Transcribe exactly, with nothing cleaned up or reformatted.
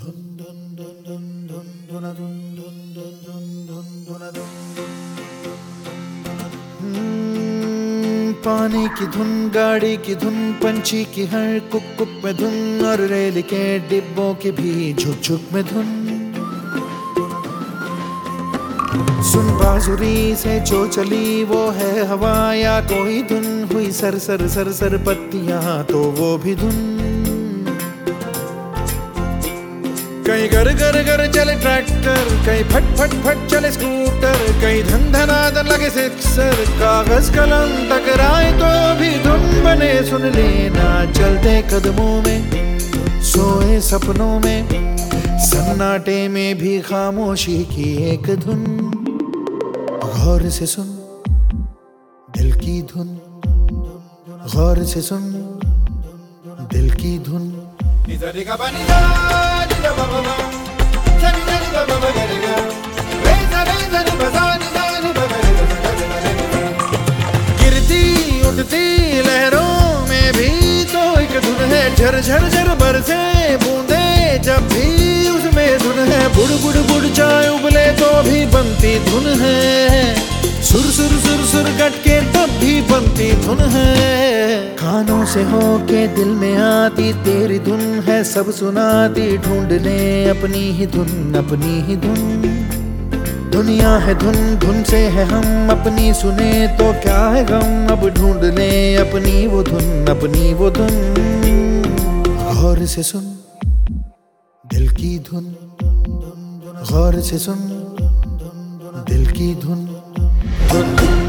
पानी की धुन, गाड़ी की धुन, पंछी की हर कुक कुक में धुन, और रेल के डिब्बों के भी झुक झुक में धुन। सुन बांसुरी से जो चली वो है हवा या कोई धुन, हुई सर सर सर सर पत्तियां तो वो भी धुन। कहीं घर घर घर चले ट्रैक्टर, कहीं फट फट फट चले स्कूटर, कहीं धन धनाधन लगे सिक्सर, कागज कलम टकराए तो भी धुन बने। सुन लेना चलते कदमों में, सोए सपनों में, सन्नाटे में भी खामोशी की एक धुन। गौर से सुन दिल की धुन, गौर से सुन दिल की धुन। गिरती उठती लहरों में भी तो एक धुन है, झर झर झर बरसे बूंदे जब भी उसमें धुन है। बुड़ बुड़ बुड़ चाय उबले तो भी बनती धुन है, सुर सुर सुर सुर गटके तब भी बनती धुन है। कानों से होके दिल में आती तेरी धुन है, सब सुनाती ढूंढने अपनी ही धुन, अपनी ही धुन। दुनिया है धुन, धुन से है हम, अपनी सुने तो क्या है गम, अब ढूंढ ले अपनी वो धुन, अपनी वो धुन। गौर से सुन दिल की धुन, गौर से सुन दिल की धुन, धुन।